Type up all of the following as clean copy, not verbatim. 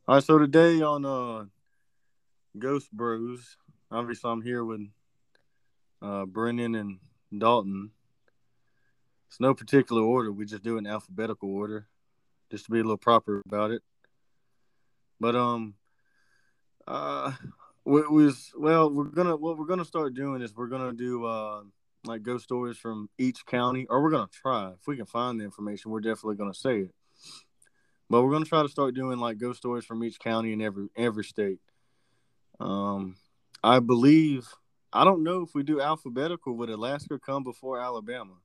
All right, so today on Ghost Bros, obviously I'm here with Brennan and Dalton. It's no particular order. We just do it in alphabetical order, just to be a little proper about it. But uh, we're gonna what we're gonna start doing is we're gonna do like ghost stories from each county, or we're gonna try if we can find the information. We're definitely gonna say it, but we're gonna try to start doing like ghost stories from each county in every state. Um, I believe I don't know if we do alphabetical. Would Alaska come before Alabama?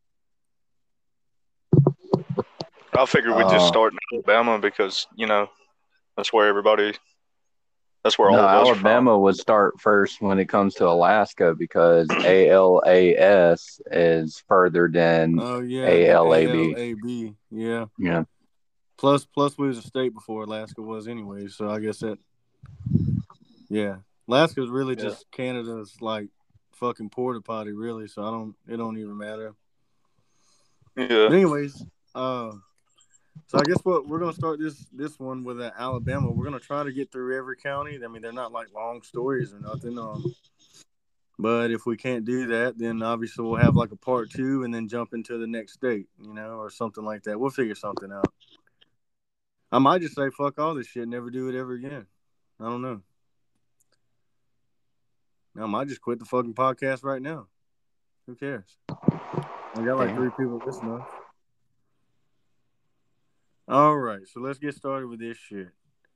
I figured we'd just Uh, start in Alabama because that's where everybody, that's where no, all of us are from. Alabama would start first when it comes to Alaska because ALAS is further than Oh yeah, than ALAB. ALAB. Yeah. Yeah. Plus we was a state before Alaska was anyway. So I guess that yeah, Alaska is really Yeah, just Canada's like fucking porta potty, really. So I don't. It don't even matter. yeah. But anyways, uh, so I guess what we're gonna start this one with Alabama. We're gonna try to get through every county. I mean, they're not like long stories or nothing. But if we can't do that, then obviously we'll have like a part two and then jump into the next state, or something like that. We'll figure something out. I might just say fuck all this shit, never do it ever again. I don't know. I might just quit the fucking podcast right now. Who cares? I got like Damn. three people listening. All right, so let's get started with this shit.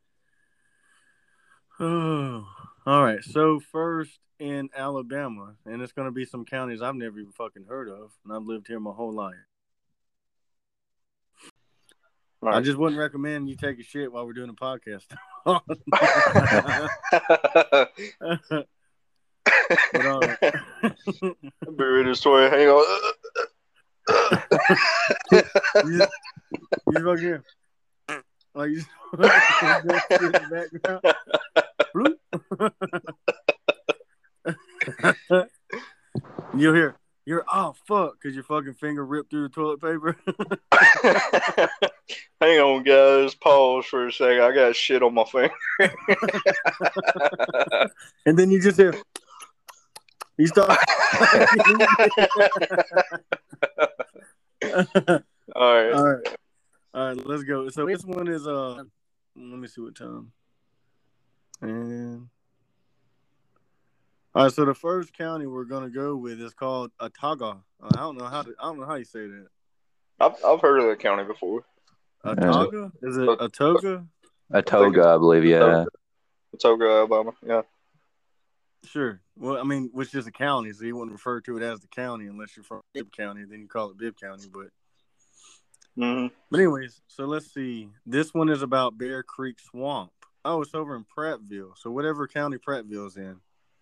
Oh, all right. So first in Alabama, and it's gonna be some counties I've never even fucking heard of, and I've lived here my whole life. I Right. just wouldn't recommend you take a shit while we're doing a podcast. But all right. Be ready to story. Hang on. you just fucking hear, like you just shit in the background. You'll hear you're oh fuck because your fucking finger ripped through the toilet paper. Hang on, guys. Pause for a second. I got shit on my finger. And then you just hear you start. All right. All right. All right, let's go. So this one is let me see what time. And all right, so the first county we're gonna go with is called Otaga. I don't know how you say that. I've heard of that county before. Yeah. So, Otaga? Is it but Otoga? A I think toga, I believe. Atoga, Yeah. Atoga, Alabama. Yeah. Sure. Well, I mean, which is a county, so you wouldn't refer to it as the county unless you're from Bibb County. Then you call it Bibb County. Hmm. But anyways, so let's see. This one is about Bear Creek Swamp. Oh, it's over in Prattville. So whatever county Prattville's in.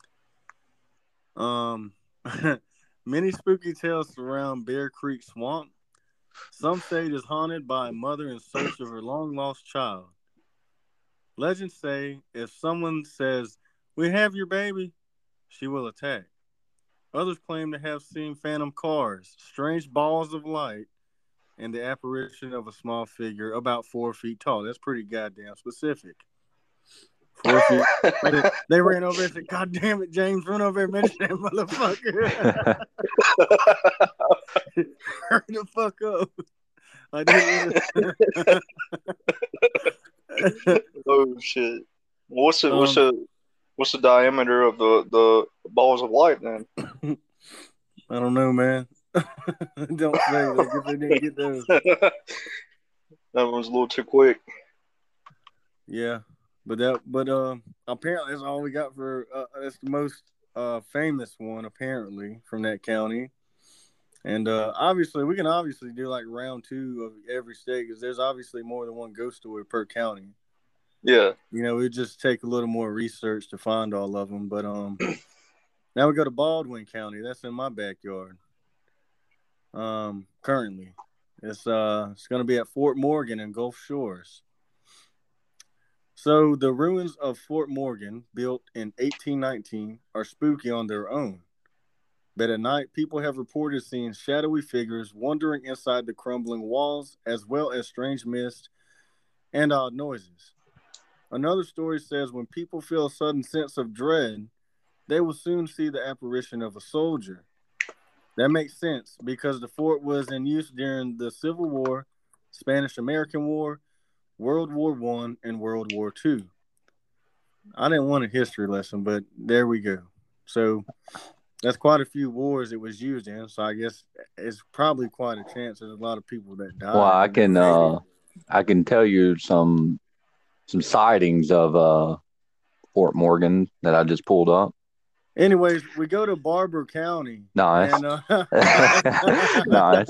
Um, many spooky tales surround Bear Creek Swamp. Some say it is haunted by a mother in search of her long lost child. Legends say if someone says, "We have your baby," she will attack. Others claim to have seen phantom cars, strange balls of light, and the apparition of a small figure about 4 feet tall. That's pretty goddamn specific. 4 feet. Like they ran over and said, "God damn it, James, run over and mention that motherfucker." Hurry the fuck up. Like Oh shit. What's the what's um, the what's the diameter of the balls of light then? I don't know, man. Don't say. I guess they didn't get those. That one's a little too quick. Yeah, but apparently that's all we got for. That's the most famous one apparently from that county. And obviously, we can obviously do like round two of every state because there's obviously more than one ghost story per county. Yeah. We just take a little more research to find all of them. But now we go to Baldwin County. That's in my backyard. Currently, it's going to be at Fort Morgan and Gulf Shores. So the ruins of Fort Morgan, built in 1819, are spooky on their own. But at night, people have reported seeing shadowy figures wandering inside the crumbling walls, as well as strange mist and odd noises. Another story says when people feel a sudden sense of dread, they will soon see the apparition of a soldier. That makes sense because the fort was in use during the Civil War, Spanish American War, World War One, and World War Two. I didn't want a history lesson, but there we go. So that's quite a few wars it was used in. So I guess it's probably quite a chance there's a lot of people that Well, died. I can tell you some sightings of Fort Morgan that I just pulled up. Anyways, we go to Barber County. Nice. And, Nice.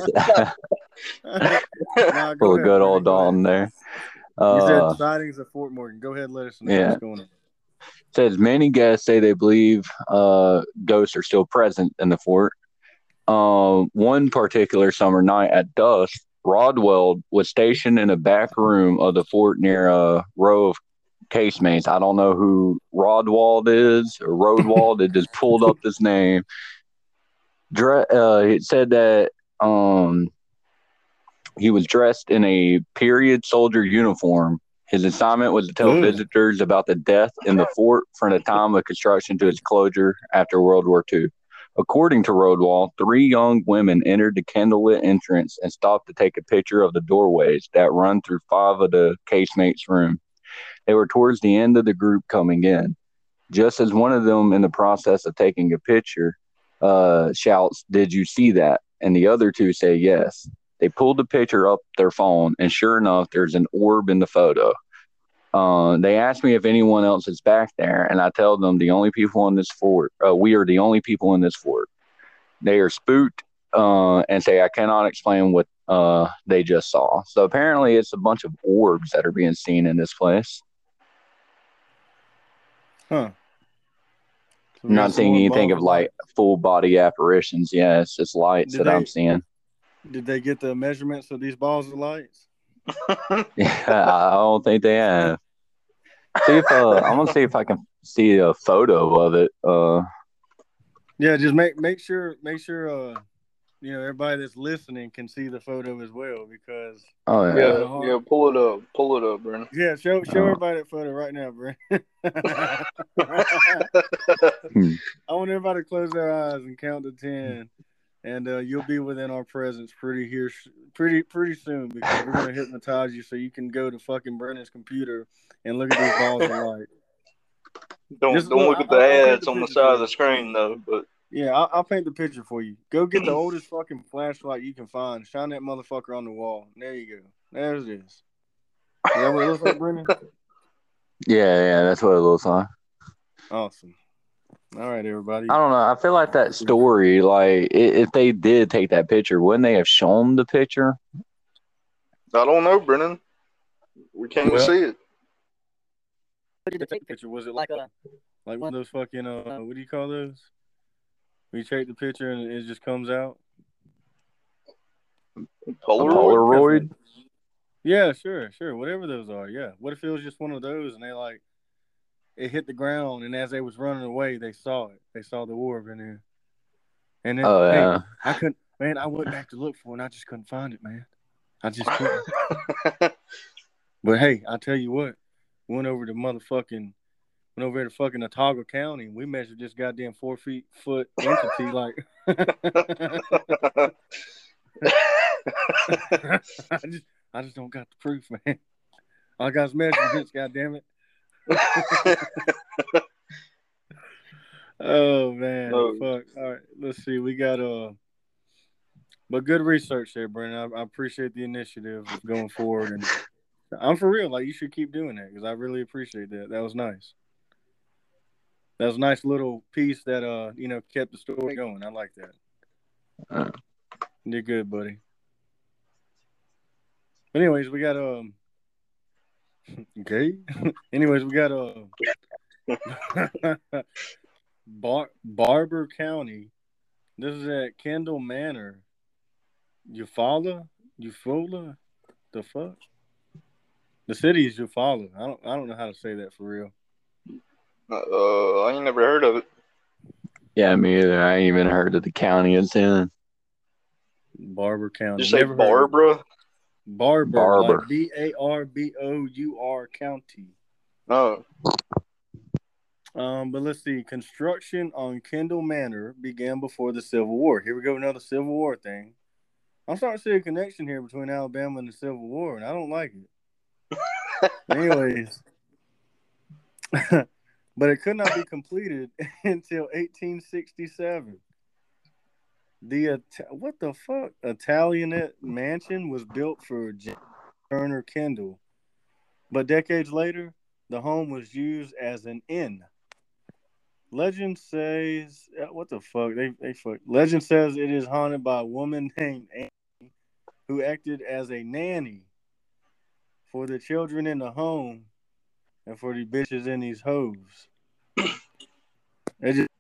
Nah, go Full ahead, good Brady, old go Dalton ahead. there. You said sightings of Fort Morgan. Go ahead and let us know Yeah. what's going on. Says many guests say they believe ghosts are still present in the fort. One particular summer night at dusk, Rodwell was stationed in a back room of the fort near a row of casemates. I don't know who Rodwald is or Rodwald. It just pulled up this name. It said that he was dressed in a period soldier uniform. His assignment was to tell visitors about the death in the fort from the time of construction to its closure after World War II. According to Rodwell, 3 young women entered the candlelit entrance and stopped to take a picture of the doorways that run through 5 of the casemates' room. They were towards the end of the group coming in. Just as one of them, in the process of taking a picture, shouts, "Did you see that?" And the other 2 say yes. They pulled the picture up their phone, and sure enough, there's an orb in the photo. They asked me if anyone else is back there, and I tell them the only people in this fort, we are the only people in this fort. They are spooked and say, I cannot explain what they just saw. So apparently it's a bunch of orbs that are being seen in this place. Huh. I'm not seeing anything of like full body apparitions. Yeah, it's just lights I'm seeing. Did they get the measurements of these balls of lights? Yeah, I don't think they have. See if I'm gonna see if I can see a photo of it. Yeah, just make sure everybody that's listening can see the photo as well because yeah, pull it up, Brennan. Yeah, show everybody that photo right now, Brennan. I want everybody to close their eyes and count to 10. And you'll be within our presence pretty soon because we're gonna hypnotize you so you can go to fucking Brennan's computer and look at these balls of light. Don't look at the ads on the side of the screen though. But yeah, I'll paint the picture for you. Go get the oldest fucking flashlight you can find. Shine that motherfucker on the wall. There you go. There it is. Is that what it looks like, Brennan? Yeah, that's what it looks like. Awesome. All right, everybody. I don't know. I feel like that story, like, if they did take that picture, wouldn't they have shown the picture? I don't know, Brennan. We can't see it. What did they take the picture? Was it like one of those fucking what do you call those? When you take the picture and it just comes out? Polaroid? Yeah, sure. Whatever those are, yeah. What if it was just one of those and it hit the ground, and as they was running away, they saw it. They saw the orb in there. And then, yeah. I couldn't, man, I went back to look for it, and I just couldn't find it, man. I just couldn't. But, hey, I'll tell you what. Went over to fucking Otago County, and we measured this goddamn 4 foot entity, like. I just don't got the proof, man. I got measurements, goddammit. Oh man, fuck. All right, let's see. We got but good research there, Brennan. I appreciate the initiative of going forward, and I'm for real. Like, you should keep doing that because I really appreciate that. That was nice. That was a nice little piece that kept the story going. I like that. You did good, buddy. But anyways, we got okay. Anyways, we got Barber County. This is at Kendall Manor. Eufaula? The fuck? The city is Eufaula. I don't know how to say that for real. I ain't never heard of it. Yeah, me either. I ain't even heard of the county it's in. Barber County. Did you say Barbara? Barber. Like Barbour County. No. But let's see. Construction on Kendall Manor began before the Civil War. Here we go, another Civil War thing. I'm starting to see a connection here between Alabama and the Civil War, and I don't like it. Anyways, but it could not be completed until 1867. The what the fuck? Italianate mansion was built for James Turner Kendall, but decades later, the home was used as an inn. Legend says, what the fuck? They fuck. Legend says it is haunted by a woman named Annie who acted as a nanny for the children in the home and for the bitches in these hoes. It's just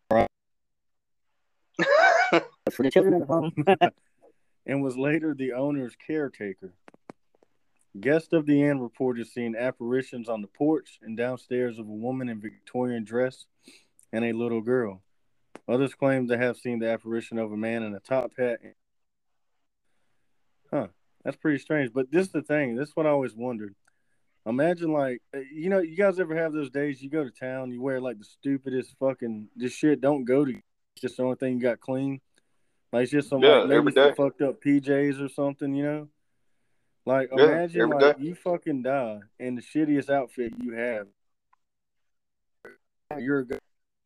for the children in the home. And was later the owner's caretaker. Guests of the inn reported seeing apparitions on the porch and downstairs of a woman in Victorian dress and a little girl. Others claimed to have seen the apparition of a man in a top hat. That's pretty strange. But this is the thing. This is what I always wondered. Imagine, like, you know, you guys ever have those days you go to town, you wear, like, the stupidest fucking, this shit don't go to you. It's just the only thing you got clean. Like, it's just some, like, maybe some fucked up PJs or something, you know? Like, imagine, like, you fucking die in the shittiest outfit you have. You're a good.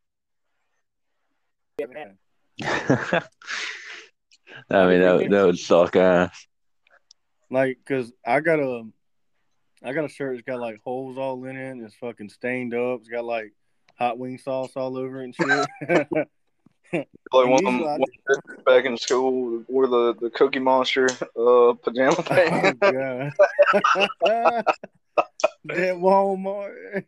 I mean, that would suck ass. Like, cause I got a shirt that's got like holes all in it. And it's fucking stained up. It's got like hot wing sauce all over it and shit. Like one back in school wore the Cookie Monster pajama pants. Oh god. That Walmart.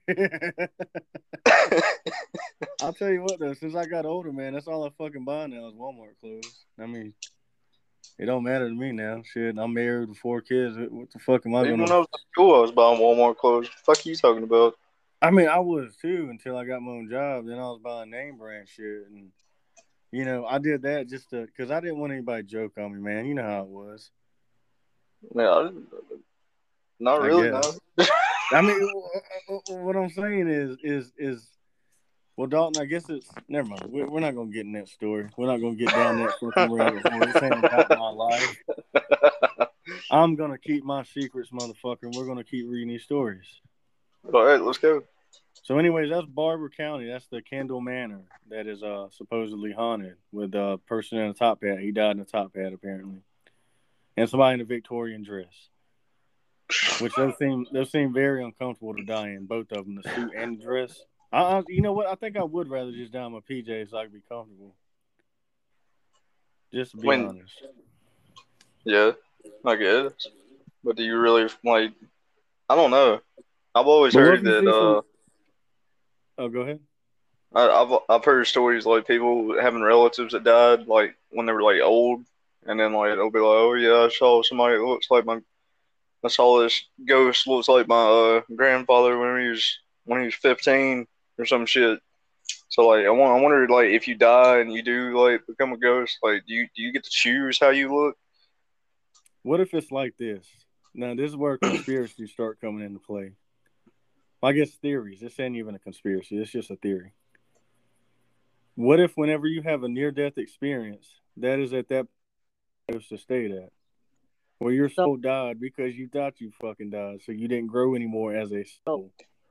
I'll tell you what though, since I got older, man, that's all I fucking buy now is Walmart clothes. I mean, it don't matter to me now. Shit, I'm married with 4 kids. What the fuck am I Even gonna? when I was in school, I was buying Walmart clothes. What the fuck are you talking about? I mean, I was too until I got my own job. Then I was buying name brand shit, and you know, I did that just to because I didn't want anybody to joke on me, man. You know how it was. Yeah, not really. No. I mean, what I'm saying is, well, Dalton, I guess it's never mind. We're not gonna get in that story. We're not gonna get down that fucking rabbit hole. This ain't about my life. I'm gonna keep my secrets, motherfucker, and we're gonna keep reading these stories. All right, let's go. So, anyways, that's Barber County. That's the Kendall Manor that is supposedly haunted with a person in a top hat. He died in a top hat, apparently, and somebody in a Victorian dress. Which those seem very uncomfortable to die in, both of them, the suit and the dress. You know what? I think I would rather just die in my PJs so I could be comfortable. Just to be honest. Yeah, I guess. But do you really, like, I don't know. I've always heard that, Oh, go ahead. I've heard stories like people having relatives that died, like, when they were, like, old. And then, like, they'll be like, oh, yeah, I saw somebody that looks like I saw this ghost looks like my grandfather when he was 15 or some shit. So like I wonder like if you die and you do like become a ghost, like do you get to choose how you look? What if it's like this? Now this is where conspiracies start coming into play. I guess theories. This ain't even a conspiracy. It's just a theory. What if whenever you have a near-death experience, that is at that place to stay at? Well, your soul died because you thought you fucking died, so you didn't grow anymore as a soul.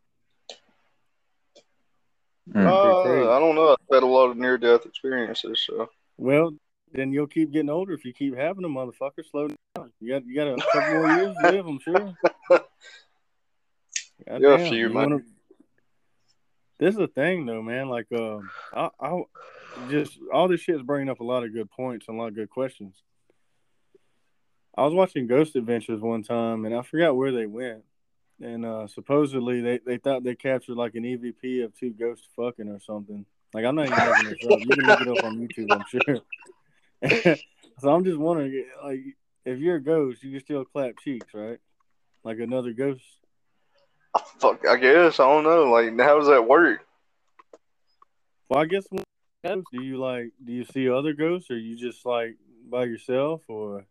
I don't know. I've had a lot of near-death experiences, so. Well, then you'll keep getting older if you keep having them, motherfucker. Slow down. You got a couple more years to live, I'm sure. Yeah, a few, man. This is the thing, though, man. Like, I just all this shit is bringing up a lot of good points and a lot of good questions. I was watching Ghost Adventures one time, and I forgot where they went. And supposedly they thought they captured like an EVP of 2 ghosts fucking or something. Like, I'm not even making this up. You can look it up on YouTube, I'm sure. So I'm just wondering, like, if you're a ghost, you can still clap cheeks, right? Like another ghost. Fuck, I guess I don't know. Like, how does that work? Well, I guess do you see other ghosts, or you just like by yourself, or?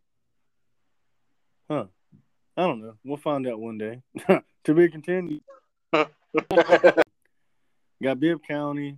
Huh. I don't know. We'll find out one day. To be continued. Got Bibb County.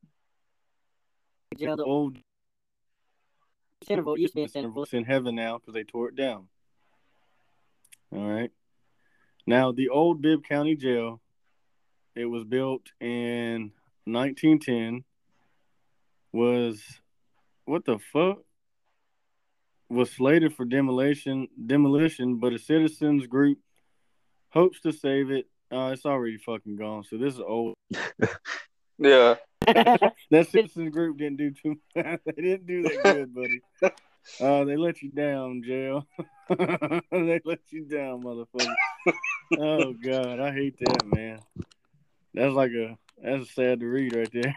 The old Centerville used to be Centerville. It's in heaven now because they tore it down. All right. Now, the old Bibb County Jail, it was built in 1910, was, what the fuck? Was slated for demolition, but a citizens group hopes to save it. It's already fucking gone, so this is old. Yeah. That citizens group didn't do too They didn't do that good, buddy. They let you down, jail. They let you down, motherfucker. Oh God, I hate that, man. That's sad to read right there.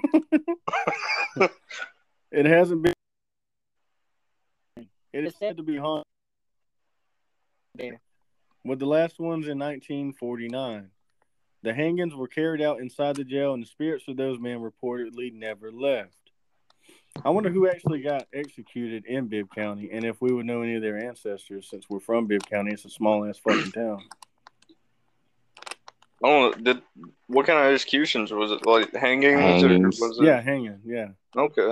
It hasn't been. It is said to be haunted there. With the last ones in 1949. The hangings were carried out inside the jail, and the spirits of those men reportedly never left. I wonder who actually got executed in Bibb County, and if we would know any of their ancestors, since we're from Bibb County. It's a small-ass fucking town. Oh, what kind of executions? Was it like hangings? Or was it... Yeah, hanging, yeah. Okay.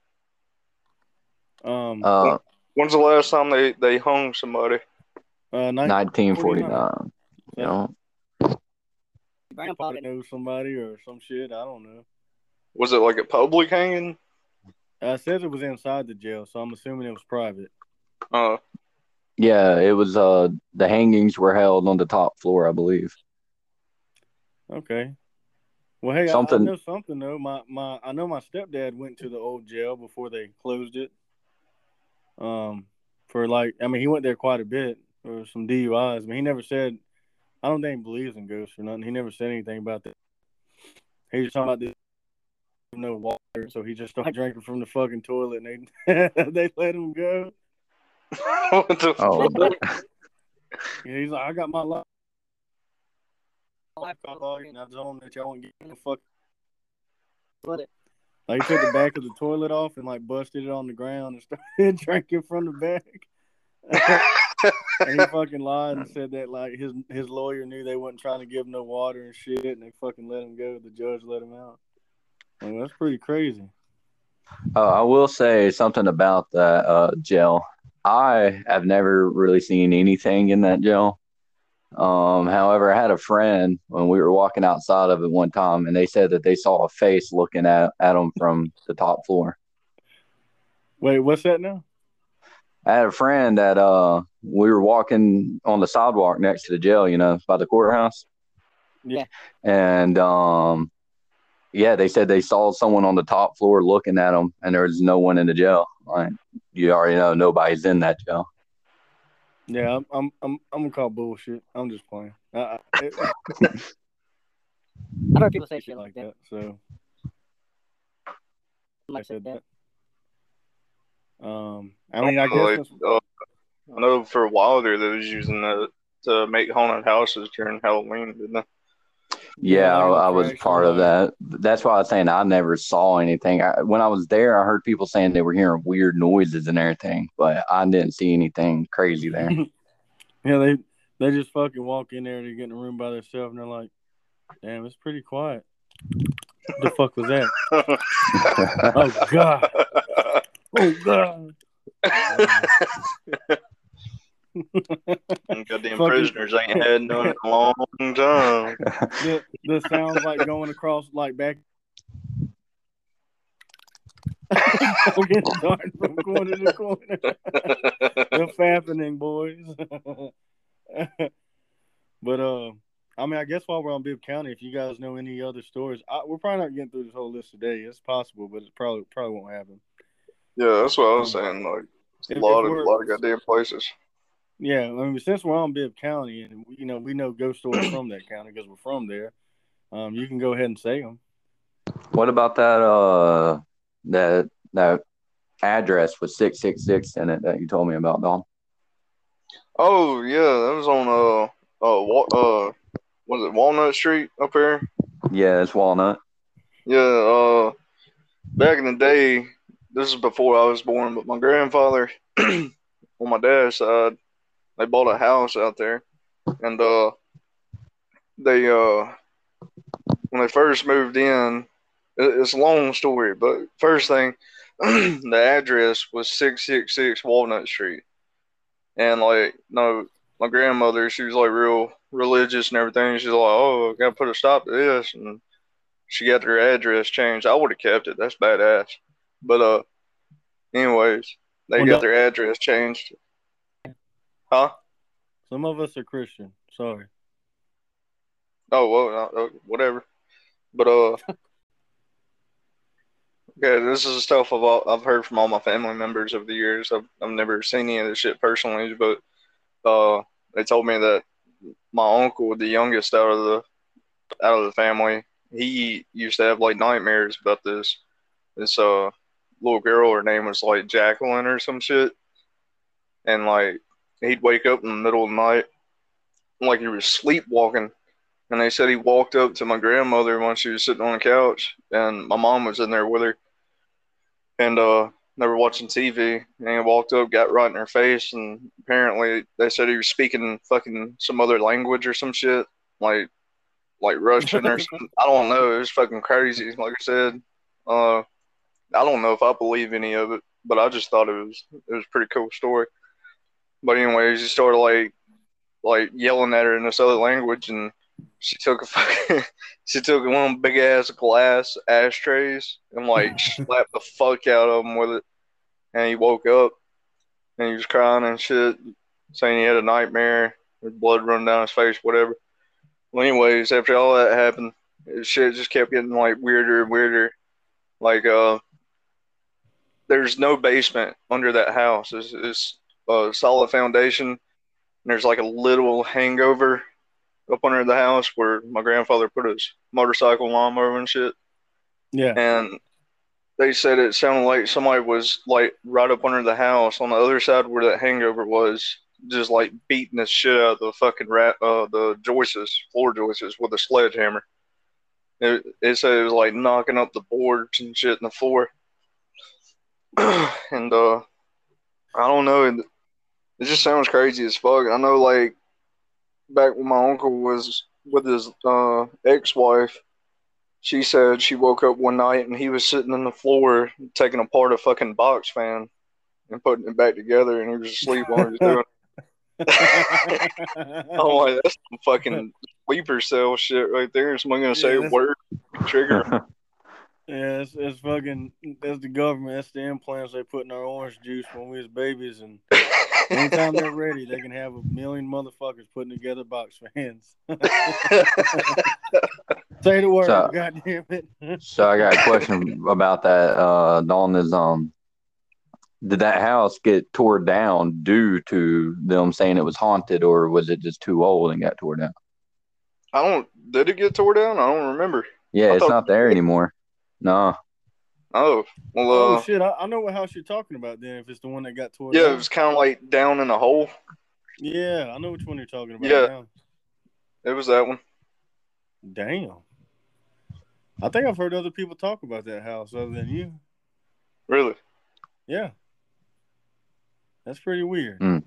When's the last time they hung somebody? 1949. Yeah. Grandpa knows somebody or some shit. I don't know. Was it like a public hanging? It says it was inside the jail, so I'm assuming it was private. Yeah, it was. The hangings were held on the top floor, I believe. Okay. Well, hey, I know something though. I know my stepdad went to the old jail before they closed it. He went there quite a bit for some DUIs. I mean, he never said. I don't think he believes in ghosts or nothing. He never said anything about that. He was talking about this no water, so he just started drinking from the fucking toilet, and they let him go. What the fuck? Yeah, he's like, I got my life call, and I told him that y'all won't get the fuck. Like, he took the back of the toilet off and like busted it on the ground and started drinking from the back. And he fucking lied and said that like his lawyer knew they wasn't trying to give him no water and shit, and they fucking let him go. The judge let him out. Well, that's pretty crazy. I will say something about that jail. I have never really seen anything in that jail. However, I had a friend when we were walking outside of it one time, and they said that they saw a face looking at them from the top floor. Wait, what's that now? I had a friend that we were walking on the sidewalk next to the jail, by the courthouse. Yeah. And they said they saw someone on the top floor looking at them, and there was no one in the jail. Like, you already know nobody's in that jail. Yeah, I'm gonna call bullshit. I'm just playing. I've heard people say shit like that, so I said that. I guess I know for a while there they was using that to make haunted houses during Halloween, didn't they? Yeah, I was part of that. That's why I was saying I never saw anything. When I was there, I heard people saying they were hearing weird noises and everything, but I didn't see anything crazy there. Yeah, they just fucking walk in there, they get in a room by themselves, and they're like, damn, it's pretty quiet. What the fuck was that? Oh, God. Oh, God. Goddamn prisoners ain't had none in a long time. The sounds like going across, like back. Getting dark from corner to corner. The fappening, boys. But I guess while we're on Bibb County, if you guys know any other stories, we're probably not getting through this whole list today. It's possible, but it probably won't happen. Yeah, that's what I was saying. Like, a lot of goddamn places. Yeah, since we're on Bibb County, and we know ghost stories from that county because we're from there, you can go ahead and say them. What about that that address with 666 in it that you told me about, Don? Oh yeah, that was on was it Walnut Street up here? Yeah, it's Walnut. Yeah, back in the day, this is before I was born, but my grandfather on my dad's side, they bought a house out there, and they when they first moved in, it's a long story, but first thing, the address was 666 Walnut Street. And like, no, my grandmother, she was like real religious and everything. She's like, oh, I gotta put a stop to this. And she got her address changed. I would have kept it. That's badass. But, anyways, they got their address changed. Huh? Some of us are Christian. Sorry. Oh, well, whatever. But, okay, this is stuff I've heard from all my family members over the years. I've never seen any of this shit personally, but they told me that my uncle, the youngest out of the family, he used to have like nightmares about this little girl. Her name was like Jacqueline or some shit, and like he'd wake up in the middle of the night like he was sleepwalking. And they said he walked up to my grandmother when she was sitting on the couch, and my mom was in there with her. And they were watching TV, and he walked up, got right in her face, and apparently they said he was speaking fucking some other language or some shit, like Russian or something. I don't know. It was fucking crazy. Like I said, I don't know if I believe any of it, but I just thought it was a pretty cool story. But anyways, he started like yelling at her in this other language, and she took one big ass glass ashtrays and like slapped the fuck out of him with it. And he woke up and he was crying and shit, saying he had a nightmare, with blood running down his face, whatever. Well, anyways, after all that happened, shit just kept getting like weirder and weirder. Like there's no basement under that house. It's a solid foundation. And there's like a little hangover up under the house where my grandfather put his motorcycle lawnmower and shit. Yeah. And they said it sounded like somebody was like right up under the house on the other side where that hangover was, just like beating the shit out of the fucking the floor joists with a sledgehammer. It said it was like knocking up the boards and shit in the floor. And I don't know. It just sounds crazy as fuck. I know, like, back when my uncle was with his ex-wife, she said she woke up one night and he was sitting on the floor taking apart a fucking box fan and putting it back together, and he was asleep while he was doing it. I'm like, that's some fucking sleeper cell shit right there. Someone gonna say a word, trigger. Yeah, it's fucking, that's the government. That's the implants they put in our orange juice when we was babies, and anytime they're ready, they can have a million motherfuckers putting together box fans. Say the word, goddamn it. So I got a question about that. Dalton, is did that house get tore down due to them saying it was haunted, or was it just too old and got tore down? Did it get tore down? I don't remember. Yeah, it's not there anymore. No. Oh, well. Oh shit! I know what house you're talking about. Then, if it's the one that got torn. Yeah, it was kind of like down in a hole. Yeah, I know which one you're talking about. Yeah, now. It was that one. Damn. I think I've heard other people talk about that house other than you. Really? Yeah. That's pretty weird. Mm.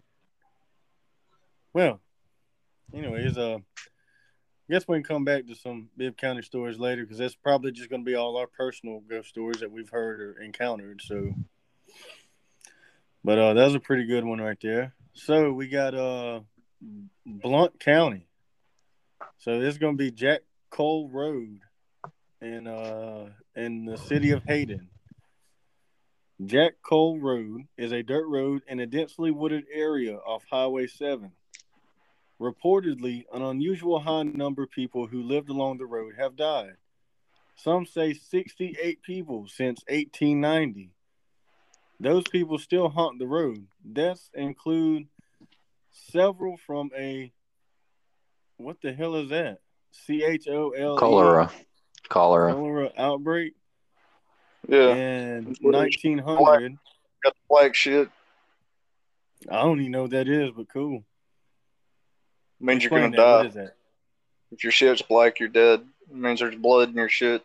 Well, anyways, I guess we can come back to some Bibb County stories later, because that's probably just going to be all our personal ghost stories that we've heard or encountered. So, but that was a pretty good one right there. So we got Blount County. So this is going to be Jack Cole Road in the city of Hayden. Jack Cole Road is a dirt road in a densely wooded area off Highway 7. Reportedly, an unusual high number of people who lived along the road have died. Some say 68 people since 1890. Those people still haunt the road. Deaths include several from a, what the hell is that? CHOLE? Cholera outbreak. Yeah. And 1900. Got the black shit. I don't even know what that is, but cool. Means you're gonna die. What is that? If your shit's black, you're dead. It means there's blood in your shit.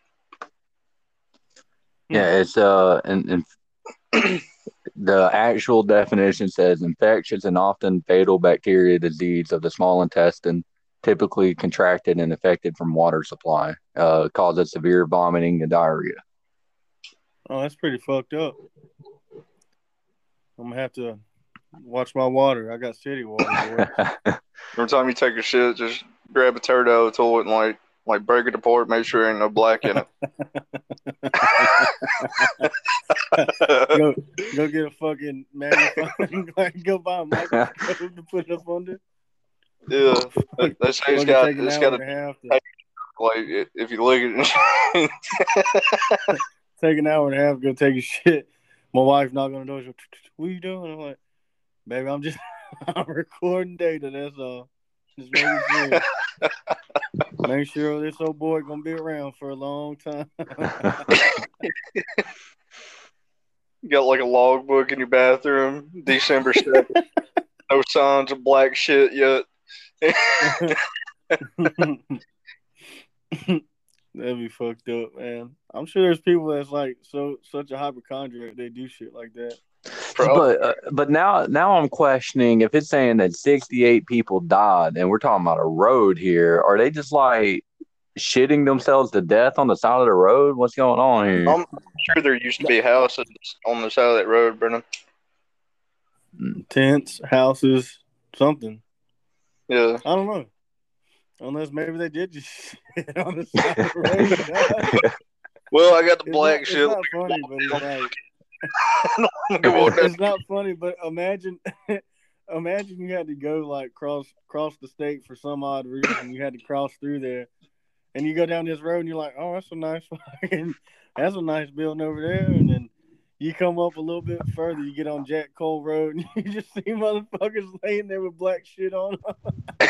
Yeah, it's and the actual definition says infectious and often fatal bacteria disease of the small intestine typically contracted and affected from water supply, causes severe vomiting and diarrhea. Oh, that's pretty fucked up. I'm gonna have to watch my water. I got city water, boy. Every time you take a shit, just grab a turd out of the toilet and like break it apart, make sure there ain't no black in it. go get a fucking magnifying glass. Go buy a microscope to put it up under. Yeah, they say it's got a half. Like if you look at it, take an hour and a half. Go take a shit. My wife knocked on the door. She's like, "What are you doing?" I'm like, "Baby, I'm recording data. That's all. Just making sure." Make sure this old boy gonna be around for a long time. You got like a logbook in your bathroom, December 2nd. No signs of black shit yet. That'd be fucked up, man. I'm sure there's people that's like such a hypochondriac they do shit like that. But now I'm questioning if it's saying that 68 people died and we're talking about a road here. Are they just like shitting themselves to death on the side of the road? What's going on here? I'm sure there used to be houses on the side of that road, Brennan. Tents, houses, something. Yeah. I don't know. Unless maybe they did just shit on the side of the road. Well, I got the black shit. It's not funny, but it's like it's not funny, but imagine you had to go like cross the state for some odd reason. You had to cross through there, and you go down this road, and you're like, "Oh, that's a nice building over there." And then you come up a little bit further, you get on Jack Cole Road, and you just see motherfuckers laying there with black shit on them.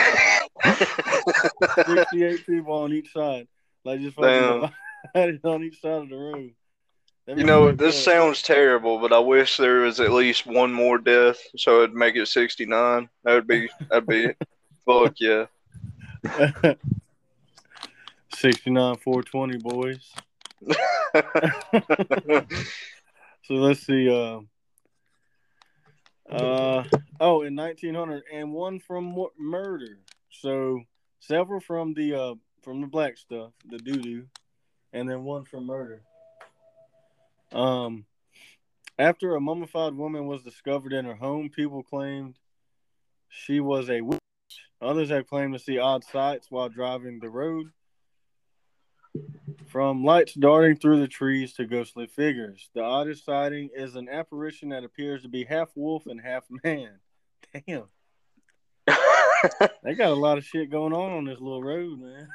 68 people on each side, like just fucking divided on each side of the road. This sounds terrible, but I wish there was at least one more death, so it'd make it 69. That'd be fuck yeah. 69, 420, boys. So let's see. In 1900, and one from murder. So several from the black stuff, the doo-doo, and then one from murder. After a mummified woman was discovered in her home, people claimed she was a witch. Others have claimed to see odd sights while driving the road, from lights darting through the trees to ghostly figures. The oddest sighting is an apparition that appears to be half wolf and half man. Damn. They got a lot of shit going on this little road, man.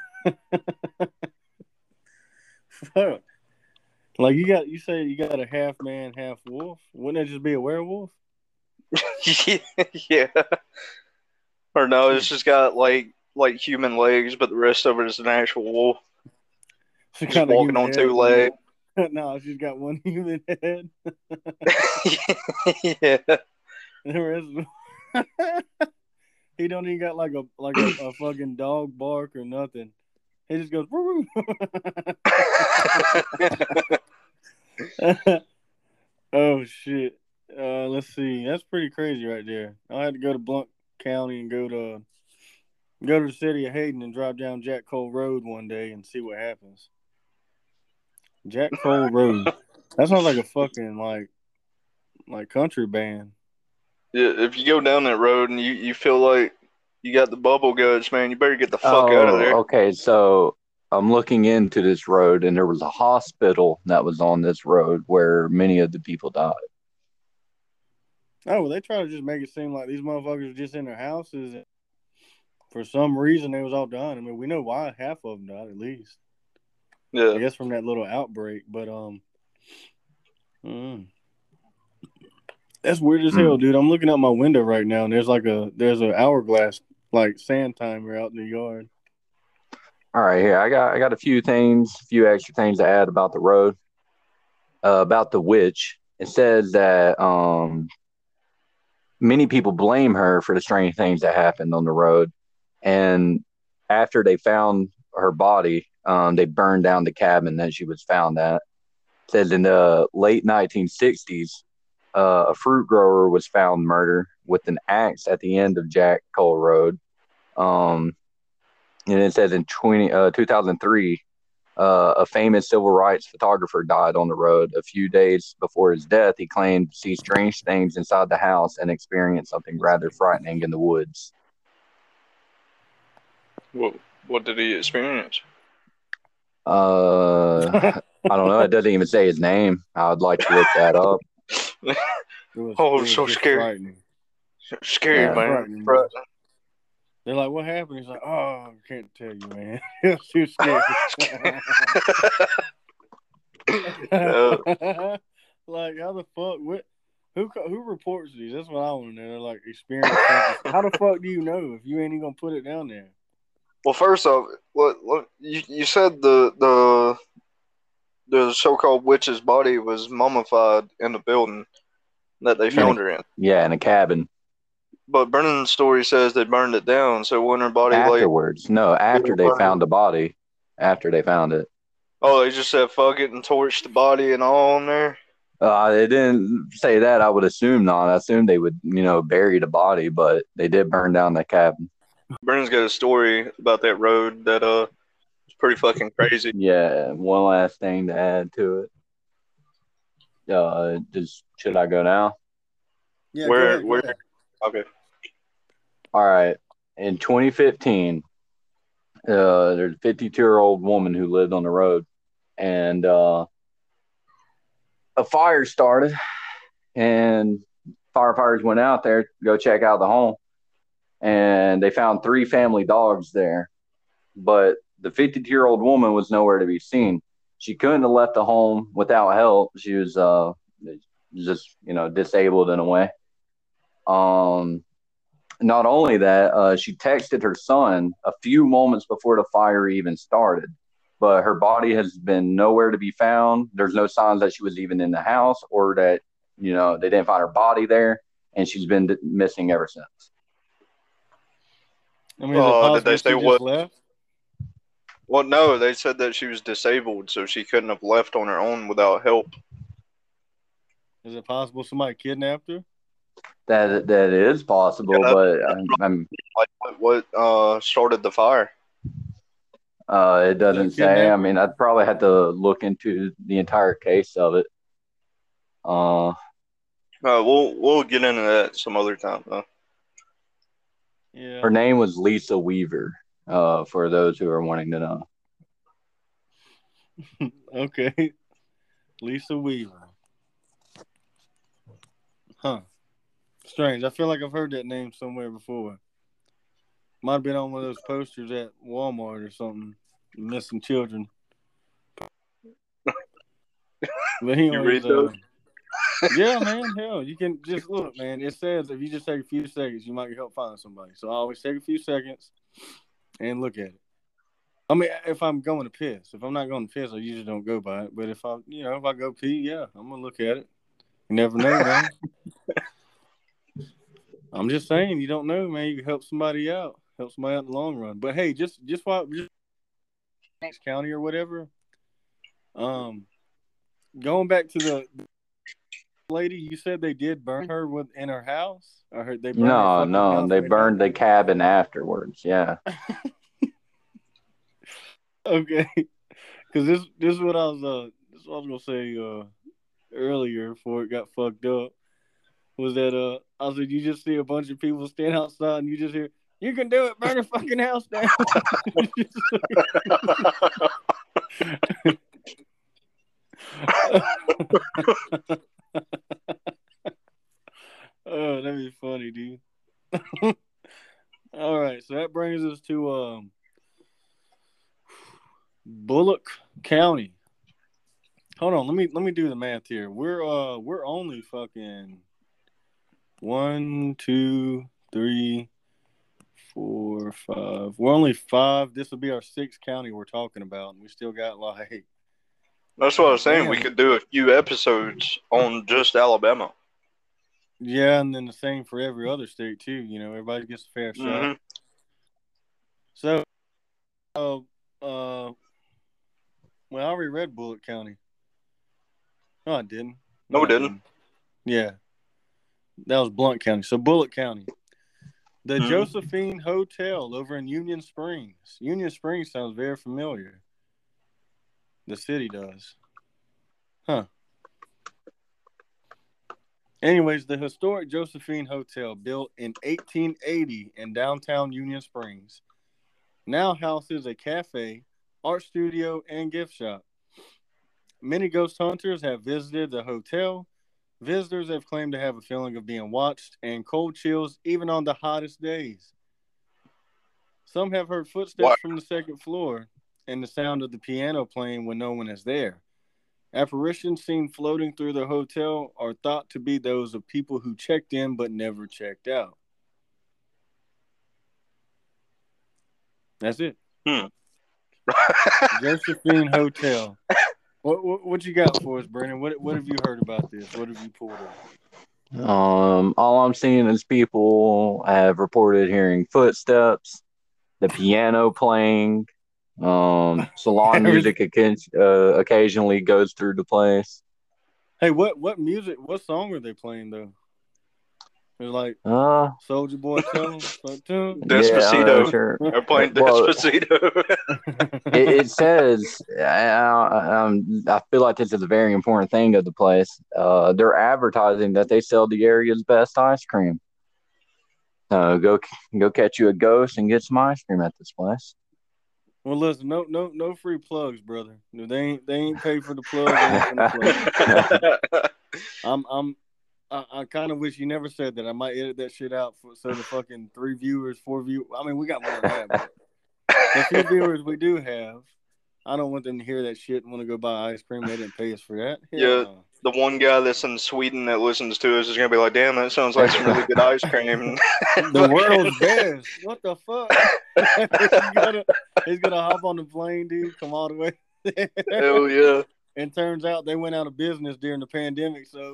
Fuck. Like you say you got a half man, half wolf. Wouldn't that just be a werewolf? Yeah. Or no, it's just got like human legs, but the rest of it is an actual wolf. Just walking on two legs. No, she's got one human head. Yeah. And the rest he don't even got like a fucking dog bark or nothing. He just goes woo. Oh shit. Let's see. That's pretty crazy right there. I had to go to Blount County and go to the city of Hayden and drive down Jack Cole Road one day and see what happens. Jack Cole Road. That sounds like a fucking like country band. Yeah, if you go down that road and you feel like you got the bubble guts, man, you better get the fuck out of there. Okay, so I'm looking into this road, and there was a hospital that was on this road where many of the people died. Oh, well, they try to just make it seem like these motherfuckers are just in their houses. And for some reason, they was all done. I mean, we know why half of them died, at least. Yeah. I guess from that little outbreak, but that's weird as hell, dude. I'm looking out my window right now, and there's an hourglass like sand timer out in the yard. All right, here I got a few extra things to add about the road. About the witch, it says that many people blame her for the strange things that happened on the road, and after they found her body, they burned down the cabin that she was found at. It says in the late 1960s, a fruit grower was found murdered with an axe at the end of Jack Cole Road. And it says in 2003, a famous civil rights photographer died on the road. A few days before his death, he claimed to see strange things inside the house and experienced something rather frightening in the woods. What did he experience? I don't know. It doesn't even say his name. I would like to look that up. It was so just scary. frightening. Scary, Yeah. man. Frightening, man. They're like, what happened? He's like, oh, I can't tell you, man. It was too scary. Like, how the fuck? Who reports these? That's what I want to know. They're like, experience something. How the fuck do you know if you ain't even gonna put it down there? Well, first off, what you said the so-called witch's body was mummified in the building that they found her in. Yeah, in a cabin. But Brennan's story says they burned it down. So when her body afterwards, after they found the body, after they found it. Oh, they just said fuck it and torched the body and all in there. They didn't say that. I would assume not. I assumed they would, bury the body, but they did burn down the cabin. Brennan's got a story about that road that it's pretty fucking crazy. Yeah, one last thing to add to it. Should I go now? Yeah. Where? Go ahead. Okay. All right. In 2015, there's a 52-year-old woman who lived on the road, and a fire started, and firefighters went out there to go check out the home, and they found 3 family dogs there, but the 52-year-old woman was nowhere to be seen. She couldn't have left the home without help. She was just disabled in a way. Not only that, she texted her son a few moments before the fire even started, but her body has been nowhere to be found. There's no signs that she was even in the house or that, they didn't find her body there, and she's been missing ever since. I mean, did they say what? Left? Well, no, they said that she was disabled, so she couldn't have left on her own without help. Is it possible somebody kidnapped her? That is possible, but I'm what started the fire? It doesn't say. I mean, I'd probably have to look into the entire case of it. We'll get into that some other time, though. Yeah. Her name was Lisa Weaver. For those who are wanting to know. Okay, Lisa Weaver. Huh. Strange. I feel like I've heard that name somewhere before. Might have been on one of those posters at Walmart or something. Missing children. But You read those? Yeah, man. Hell, you can just look, man. It says if you just take a few seconds, you might help find somebody. So I always take a few seconds and look at it. I mean, if I'm going to piss. If I'm not going to piss, I usually don't go by it. But if I go pee, yeah, I'm gonna look at it. You never know, man. I'm just saying, you don't know, man. You can help somebody out in the long run. But hey, just next county or whatever. Going back to the lady, you said they did burn her in her house. I heard they burned no, they burned the cabin afterwards. Yeah. Okay, because this is what I was gonna say earlier before it got fucked up. Was that I said you just see a bunch of people stand outside and you just hear, "You can do it, burn your fucking house down." Oh, that'd be funny, dude. All right, so that brings us to Bullock County. Hold on, let me do the math here. We're only fucking 1, 2, 3, 4, 5. We're only 5. This will be our 6th county we're talking about, and we still got like. That's what I was saying. We could do a few episodes on just Alabama. Yeah, and then the same for every other state too. Everybody gets a fair shot. So, well, I already read Bullock County. No, I didn't. No, we didn't. Yeah. That was Blount County. So Bullock County. The Josephine Hotel over in Union Springs. Union Springs sounds very familiar. The city does. Huh. Anyways, the historic Josephine Hotel, built in 1880 in downtown Union Springs, now houses a cafe, art studio, and gift shop. Many ghost hunters have visited the hotel. Visitors have claimed to have a feeling of being watched and cold chills even on the hottest days. Some have heard footsteps from the second floor and the sound of the piano playing when no one is there. Apparitions seen floating through the hotel are thought to be those of people who checked in but never checked out. That's it. Josephine Hotel. What you got for us, Brennan? What have you heard about this? What have you pulled up? All I'm seeing is people have reported hearing footsteps, the piano playing. Salon music occasionally goes through the place. Hey, what music? What song are they playing though? It's like Soulja Boy Tell 'em. Despacito. Yeah, sure. They're playing Despacito. It says, I feel like this is a very important thing of the place. They're advertising that they sell the area's best ice cream. Go catch you a ghost and get some ice cream at this place. Well, listen, no free plugs, brother. They ain't paid for the plug. I kind of wish you never said that. I might edit that shit out so the fucking 3 viewers, 4 viewers. I mean, we got more than that. But the few viewers we do have, I don't want them to hear that shit and want to go buy ice cream. They didn't pay us for that. Yeah, the one guy that's in Sweden that listens to us is gonna be like, "Damn, that sounds like some really good ice cream." The world's best. What the fuck? he's gonna hop on the plane, dude. Come all the way. Hell yeah. And turns out they went out of business during the pandemic, so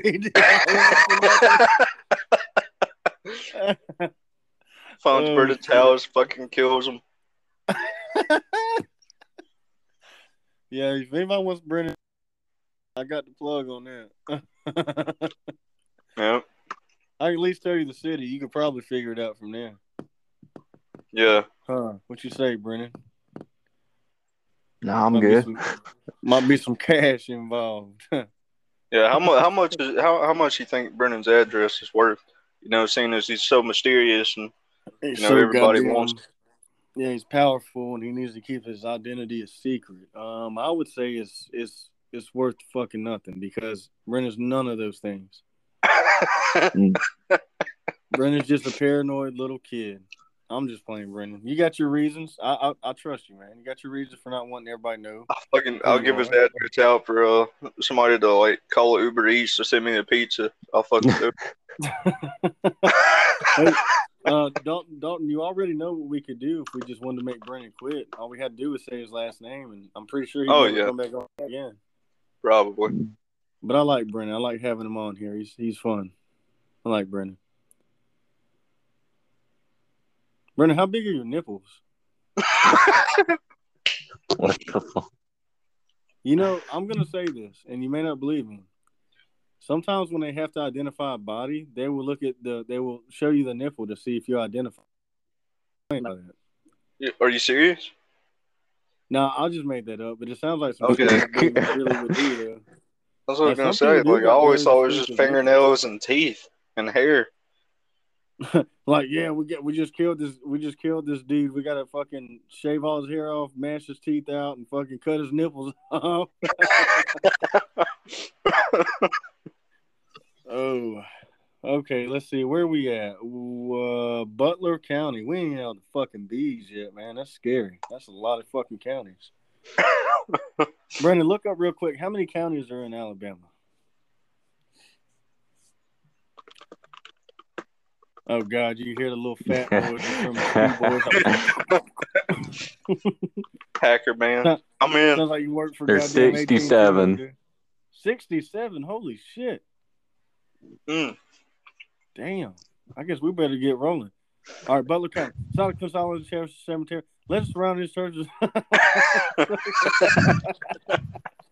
Finds Burden's house, fucking kills him. Yeah, if anybody wants Brennan, I got the plug on that. Yeah. I can at least tell you the city. You could probably figure it out from there. Yeah. Huh. What you say, Brennan? No, I'm good. Might be some cash involved. Yeah, how much you think Brennan's address is worth? You know, seeing as he's so mysterious and everybody wants. Yeah, he's powerful and he needs to keep his identity a secret. I would say it's worth fucking nothing because Brennan's none of those things. Brennan's just a paranoid little kid. I'm just playing, Brennan. You got your reasons. I trust you, man. You got your reasons for not wanting everybody to know. I'll give his address out for somebody to like call Uber Eats to send me a pizza. I'll fucking do it. Hey, Dalton, you already know what we could do if we just wanted to make Brennan quit. All we had to do was say his last name, and I'm pretty sure he'd come back on again. Probably. But I like Brennan. I like having him on here. He's fun. I like Brennan. Brennan, how big are your nipples? What the fuck? You know, I'm going to say this, and you may not believe me. Sometimes when they have to identify a body, they will show you the nipple to see if you identify. Are you serious? No, I just made that up, but it sounds like something that really would do though. That's what I was going to say. Like, I always thought it was just fingernails and teeth and hair. Like, yeah, we just killed this dude. We gotta fucking shave all his hair off, mash his teeth out, and fucking cut his nipples off. Oh, okay. Let's see where we at. Butler County. We ain't out the fucking bees yet, man. That's scary. That's a lot of fucking counties. Brendan, look up real quick. How many counties are in Alabama? Oh God, you hear the little fat boys from the boys. Hacker man, I'm in. Sounds like you work for. There's 67. 67. Holy shit. Damn. I guess we better get rolling. All right, Butler County, Solid Consolidated Sheriff's Cemetery. Let's surround these churches.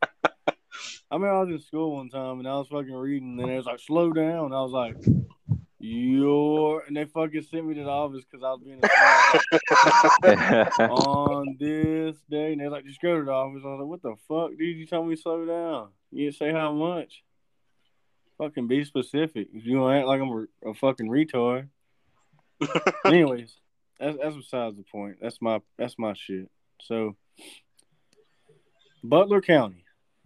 I mean, I was in school one time and I was fucking reading, and it was like, slow down. I was like, and they fucking sent me to the office because I was being a on this day, and they're like, just go to the office. I was like, what the fuck, dude? You told me to slow down. You didn't say how much. Fucking be specific. If you don't act like I'm a fucking retard. Anyways, that's besides the point. That's my shit. So, Butler County,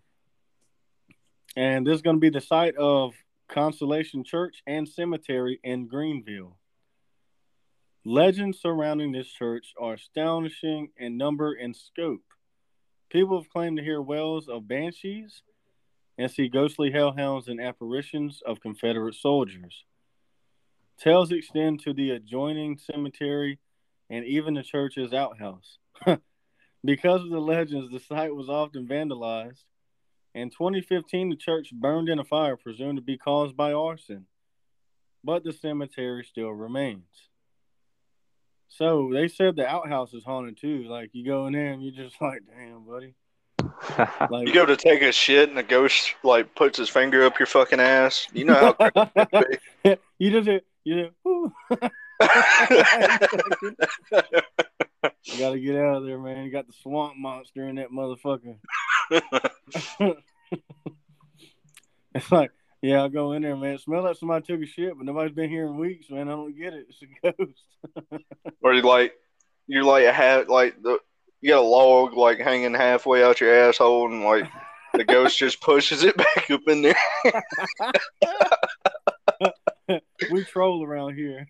and this is going to be the site of Consolation Church and Cemetery in Greenville. Legends surrounding this church are astonishing in number and scope. People have claimed to hear wails of banshees and see ghostly hellhounds and apparitions of Confederate soldiers. Tales extend to the adjoining cemetery and even the church's outhouse. Because of the legends, the site was often vandalized. In 2015, the church burned in a fire presumed to be caused by arson, but the cemetery still remains. So they said the outhouse is haunted too. Like you go in there and you're just like, damn, buddy. Like, you go to take a shit and the ghost like puts his finger up your fucking ass. You know how crazy it be. You gotta get out of there, man. You got the swamp monster in that motherfucker. It's like, yeah, I'll go in there, man. It smells like somebody took a shit, but nobody's been here in weeks, man. I don't get it. It's a ghost. Or you got a log like hanging halfway out your asshole, and like the ghost just pushes it back up in there. We troll around here.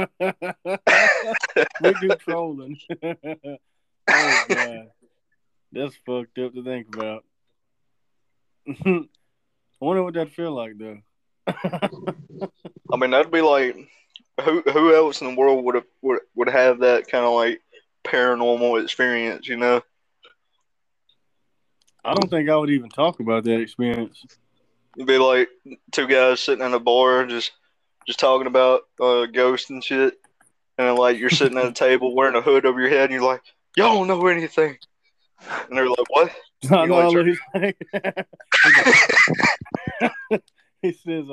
We do trolling. Oh god, that's fucked up to think about. I wonder what that'd feel like, though. I mean, that'd be like, who else in the world would have that kind of like paranormal experience, you know? I don't think I would even talk about that experience. It'd be like two guys sitting in a bar just talking about ghosts and shit, and then, like you're sitting at a table wearing a hood over your head, and you're like, y'all don't know anything, and they're like, what? He says,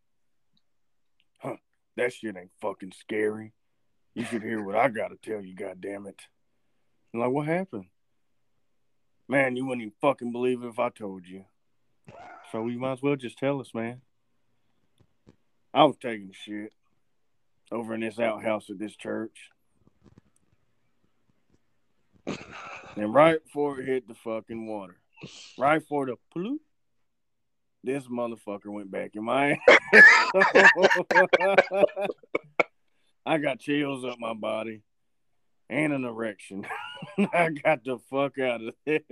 that shit ain't fucking scary. You should hear what I gotta tell you, goddammit. I'm like, what happened? Man, you wouldn't even fucking believe it if I told you. So you might as well just tell us, man. I was taking shit over in this outhouse at this church. And right before it hit the fucking water, right for the bloop, this motherfucker went back in my ass. I got chills up my body and an erection. I got the fuck out of there.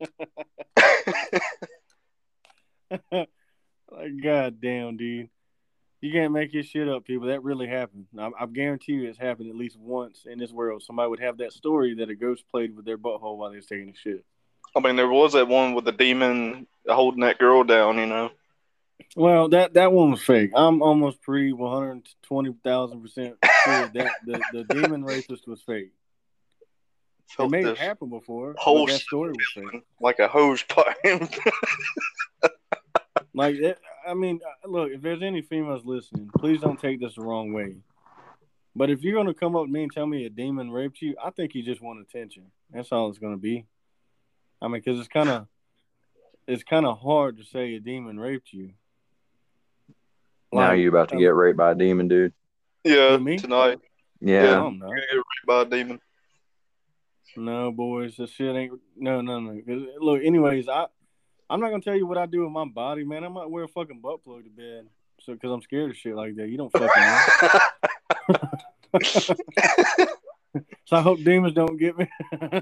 Like, goddamn, dude. You can't make this shit up, people. That really happened. I guarantee you it's happened at least once in this world. Somebody would have that story that a ghost played with their butthole while they was taking a shit. I mean, there was that one with the demon holding that girl down, you know? Well, that one was fake. I'm almost 120,000% sure that the demon rapist was fake. It may have happened before, but that story was fake. Like a hose pipe. Like, I mean, look, if there's any females listening, please don't take this the wrong way. But if you're going to come up to me and tell me a demon raped you, I think you just want attention. That's all it's going to be. I mean, because it's kind of hard to say a demon raped you. Like, now you about to get raped by a demon, dude. Yeah, tonight. Yeah. I'm not. You're going to get raped by a demon. No, boys, this shit ain't. No. Look, anyways, I'm not gonna tell you what I do with my body, man. I might wear a fucking butt plug to bed, so because I'm scared of shit like that. You don't fucking know. So I hope demons don't get me.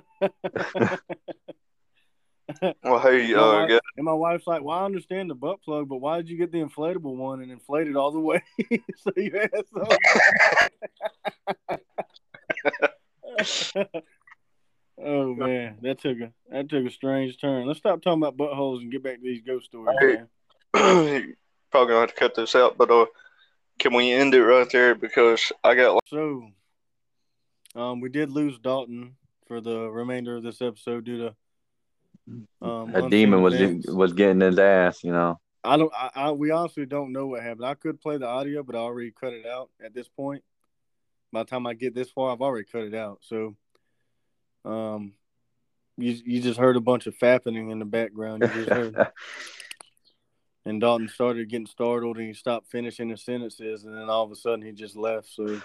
Well, hey, and my wife's like, "Well, I understand the butt plug, but why did you get the inflatable one and inflate it all the way?" So you asshole. Oh man, that took a strange turn. Let's stop talking about buttholes and get back to these ghost stories, man. Probably gonna have to cut this out, but can we end it right there because I got so. We did lose Dalton for the remainder of this episode due to a demon was getting his ass, you know. I don't. We honestly don't know what happened. I could play the audio, but I already cut it out at this point. By the time I get this far, I've already cut it out. So, um, you just heard a bunch of fappening in the background. You just heard, and Dalton started getting startled, and he stopped finishing his sentences, and then all of a sudden he just left. So,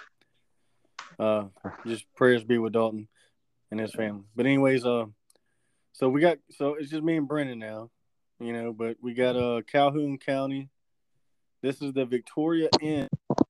just prayers be with Dalton and his family. But anyways, so it's just me and Brennan now, but we got Calhoun County. This is the Victoria Inn.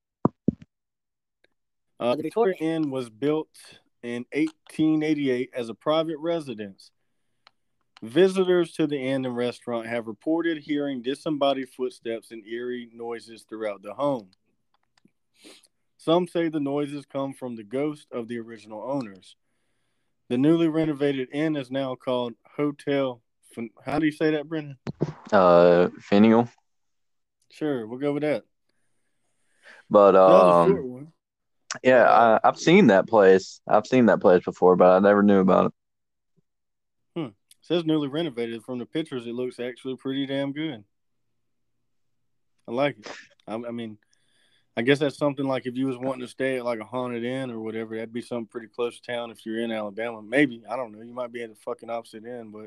The Victoria Inn was built in 1888 as a private residence. Visitors to the inn and restaurant have reported hearing disembodied footsteps and eerie noises throughout the home. Some say the noises come from the ghost of the original owners. The newly renovated inn is now called Hotel. How do you say that, Brendan? Finial. Sure, we'll go with that. But that was a short one. Yeah, I've seen that place. I've seen that place before, but I never knew about it. It says newly renovated. From the pictures, it looks actually pretty damn good. I like it. I mean, I guess that's something like if you was wanting to stay at like a haunted inn or whatever, that'd be something pretty close to town if you're in Alabama. Maybe, I don't know. You might be at the fucking opposite end, but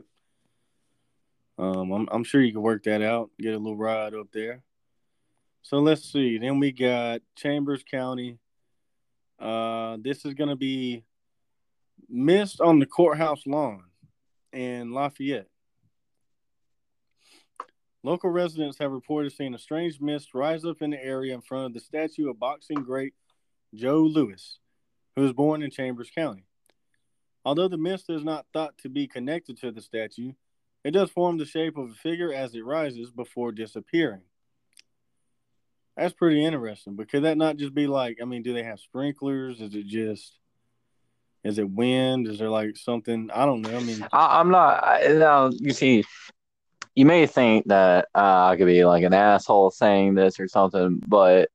I'm sure you can work that out, get a little ride up there. So let's see. Then we got Chambers County. This is going to be mist on the courthouse lawn in Lafayette. Local residents have reported seeing a strange mist rise up in the area in front of the statue of boxing great Joe Louis, who was born in Chambers County. Although the mist is not thought to be connected to the statue, it does form the shape of a figure as it rises before disappearing. That's pretty interesting, but could that not just be like, I mean, do they have sprinklers? Is it wind? Is there like something? I don't know. I mean, I'm not, you see, you may think that I could be like an asshole saying this or something, but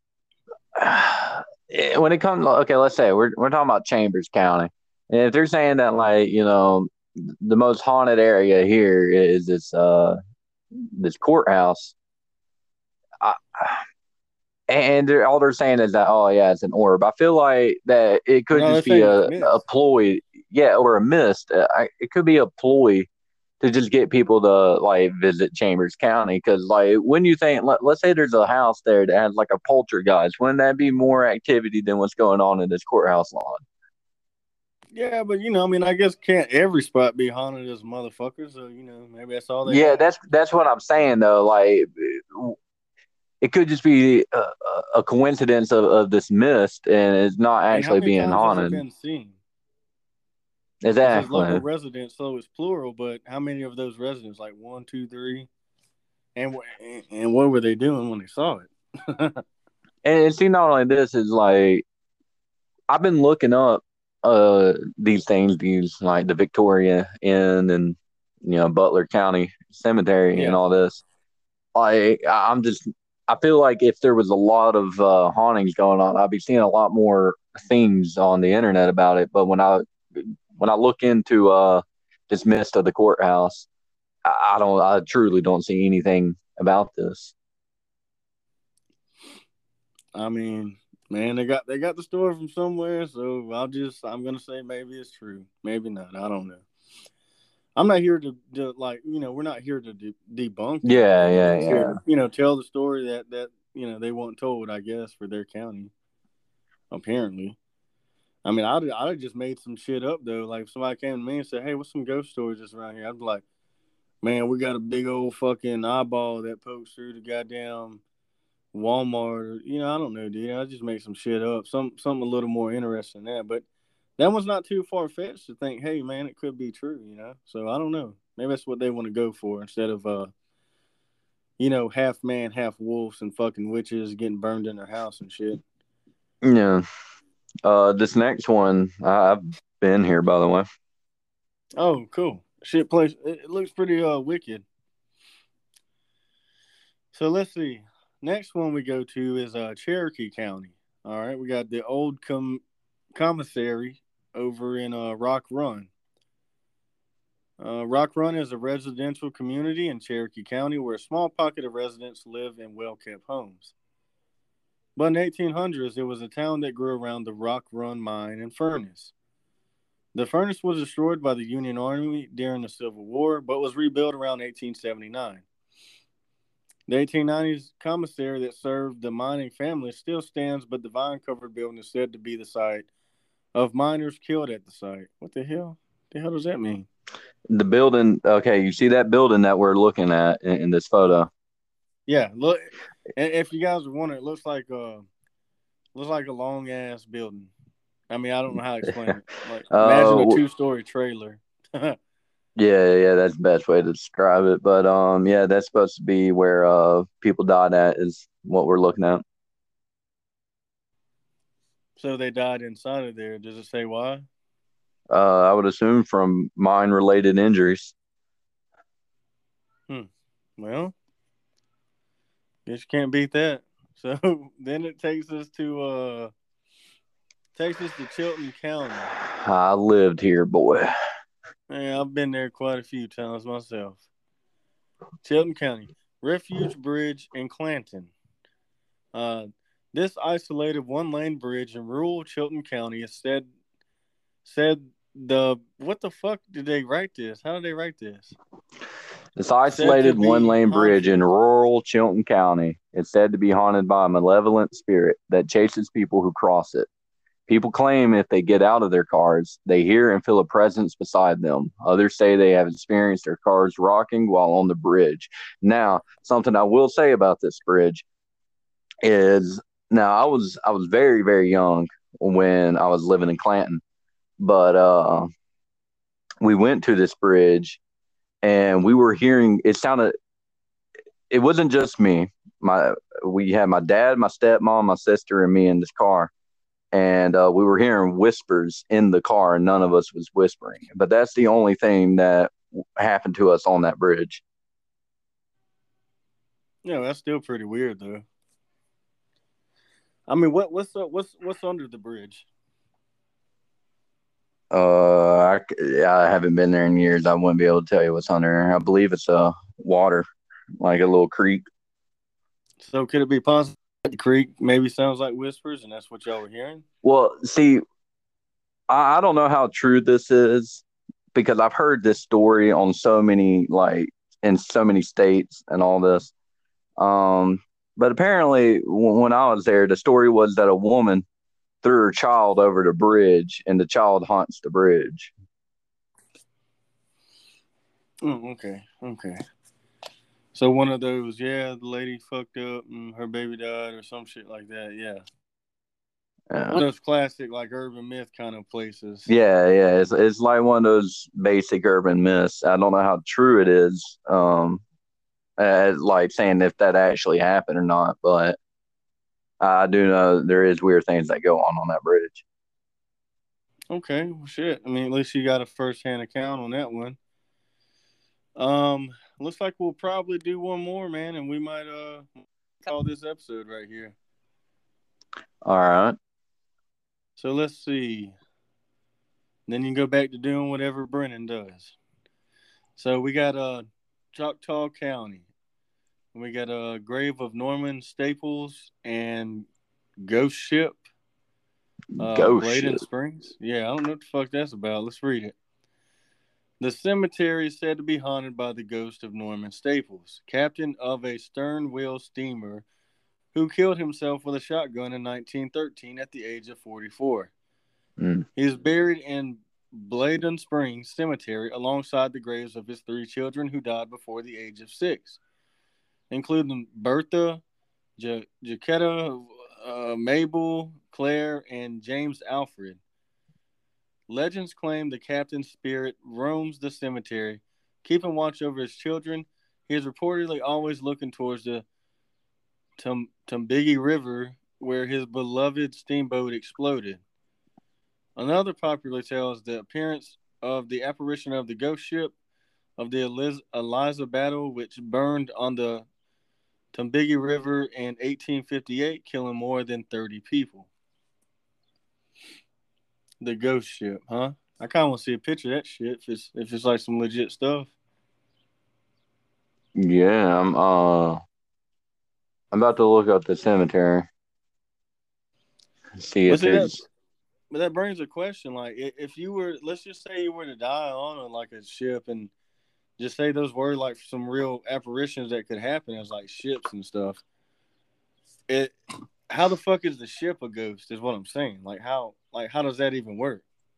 when it comes, okay, let's say we're talking about Chambers County. And if they're saying that, like, the most haunted area here is this courthouse, and all they're saying is that, oh yeah, it's an orb. I feel like that it could just be a ploy, or a mist. It could be a ploy to just get people to like visit Chambers County, because like when you think, let's say there's a house there that has like a poltergeist, wouldn't that be more activity than what's going on in this courthouse lawn? Yeah, but I mean, I guess can't every spot be haunted as motherfuckers? So maybe that's all they. Yeah, have. That's what I'm saying though. Like, it could just be a coincidence of this mist, and it's not actually being haunted. Has it been seen? Exactly. It says local residents, so it's plural. But how many of those residents? Like 1, 2, 3. And what were they doing when they saw it? And see, not only this is like, I've been looking up these things, these like the Victoria Inn and Butler County Cemetery and all this. I feel like if there was a lot of hauntings going on, I'd be seeing a lot more things on the internet about it. But when I look into this mist of the courthouse, I truly don't see anything about this. I mean, man, they got the story from somewhere, so I'm gonna say maybe it's true, maybe not. I don't know. I'm not here to like, we're not here to debunk. Yeah. Here to, tell the story that they weren't told, I guess, for their county. Apparently, I mean, I'd have just made some shit up though. Like if somebody came to me and said, "Hey, what's some ghost stories just around here?" I'd be like, "Man, we got a big old fucking eyeball that pokes through the goddamn Walmart." I don't know, dude. I just make some shit up, something a little more interesting than that. But that one's not too far fetched to think, hey, man, it could be true, So I don't know. Maybe that's what they want to go for instead of, half man, half wolves and fucking witches getting burned in their house and shit. Yeah. This next one, I've been here, by the way. Oh, cool. Shit place. It looks pretty wicked. So let's see. Next one we go to is Cherokee County. All right, we got the old commissary over in Rock Run. Rock Run is a residential community in Cherokee County where a small pocket of residents live in well-kept homes. But in the 1800s, it was a town that grew around the Rock Run mine and furnace. The furnace was destroyed by the Union Army during the Civil War, but was rebuilt around 1879. The 1890s commissary that served the mining families still stands, but the vine-covered building is said to be the site of miners killed at the site. What the hell? The hell does that mean? The building, okay, you see that building that we're looking at in this photo? Yeah, look. And if you guys are wondering, it looks like a long ass building. I mean, I don't know how to explain it. Like, imagine a 2-story trailer. Yeah, that's the best way to describe it. But yeah, that's supposed to be where people died at is what we're looking at. So they died inside of there. Does it say why? I would assume from mine-related injuries. Well, guess you can't beat that. So then it takes us to Chilton County. I lived here, boy. Yeah, I've been there quite a few times myself. Chilton County, Refuge Bridge in Clanton. This isolated one-lane bridge in rural Chilton County is said what the fuck did they write this? How did they write this? This isolated one-lane bridge in rural Chilton County is said to be haunted by a malevolent spirit that chases people who cross it. People claim if they get out of their cars, they hear and feel a presence beside them. Others say they have experienced their cars rocking while on the bridge. Now, something I will say about this bridge is, now I was very, very young when I was living in Clanton, but we went to this bridge and we were hearing, it wasn't just me. We had my dad, my stepmom, my sister, and me in this car. And we were hearing whispers in the car, and none of us was whispering. But that's the only thing that happened to us on that bridge. Yeah, that's still pretty weird, though. I mean, what's under the bridge? I haven't been there in years. I wouldn't be able to tell you what's under. I believe it's water, like a little creek. So could it be possible the creek maybe sounds like whispers, and that's what y'all were hearing? Well, see, I don't know how true this is because I've heard this story on so many, like, in so many states and all this. But apparently when I was there, the story was that a woman threw her child over the bridge and the child haunts the bridge. Okay. So one of those, the lady fucked up and her baby died or some shit like that, yeah. One of those classic, like, urban myth kind of places. Yeah. It's like one of those basic urban myths. I don't know how true it is, like saying if that actually happened or not, but I do know there is weird things that go on that bridge. Okay, well, shit. I mean, at least you got a first-hand account on that one. Looks like we'll probably do one more, man, and we might call this episode right here. All right. So let's see. Then you can go back to doing whatever Brennan does. So we got Choctaw County. We got a grave of Norman Staples and Ghost Ship. Bladen Springs. Yeah, I don't know what the fuck that's about. Let's read it. The cemetery is said to be haunted by the ghost of Norman Staples, captain of a stern-wheel steamer who killed himself with a shotgun in 1913 at the age of 44. He is buried in Bladen Springs Cemetery alongside the graves of his 3 children who died before the age of 6, including Bertha, Jaquetta, Mabel, Claire, and James Alfred. Legends claim the captain's spirit roams the cemetery, keeping watch over his children. He is reportedly always looking towards the Tombigbee River, where his beloved steamboat exploded. Another popular tale is the appearance of the apparition of the ghost ship of the Eliza battle, which burned on the Tombigbee River in 1858, killing more than 30 people. The ghost ship, huh? I kind of want to see a picture of that shit if it's like some legit stuff. Yeah, I'm about to look up the cemetery. See But if see that, it's but that brings a question. Like, if you were, let's just say you were to die on like a ship, and just say those were like some real apparitions that could happen as like ships and stuff. It, how the fuck is the ship a ghost? Is what I'm saying. Like how does that even work?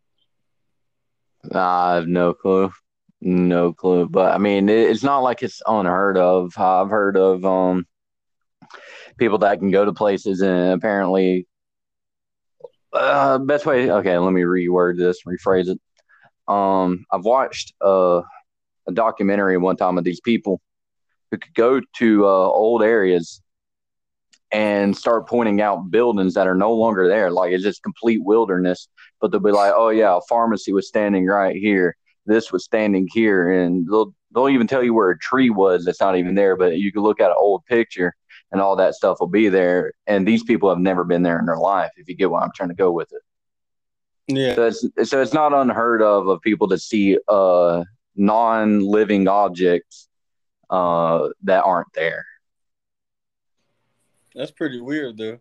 I have no clue. No clue. But I mean it's not like it's unheard of. I've heard of people that can go to places and apparently best way okay, let me reword this, rephrase it. I've watched a documentary one time of these people who could go to old areas and start pointing out buildings that are no longer there. Like it's just complete wilderness. But they'll be like, "Oh yeah, a pharmacy was standing right here. This was standing here," and they'll even tell you where a tree was that's not even there. But you can look at an old picture, and all that stuff will be there. And these people have never been there in their life. If you get what I'm trying to go with it. Yeah. So it's not unheard of people to see non-living objects that aren't there. That's pretty weird though.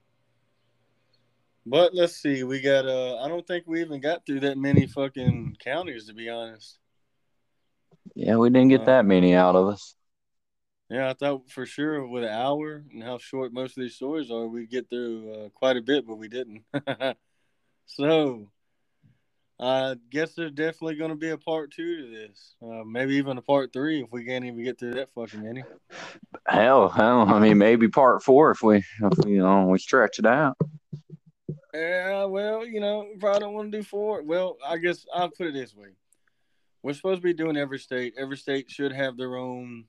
But let's see, we got I don't think we even got through that many fucking counties to be honest. Yeah, we didn't get that many out of us. Yeah, I thought for sure with an hour and how short most of these stories are, we'd get through quite a bit, but we didn't. So I guess there's definitely going to be a part 2 to this. Maybe even a part 3 if we can't even get through that fucking many. Hell. I mean, maybe part 4 if we stretch it out. Yeah, well, probably don't want to do 4. Well, I guess I'll put it this way: we're supposed to be doing every state. Every state should have their own,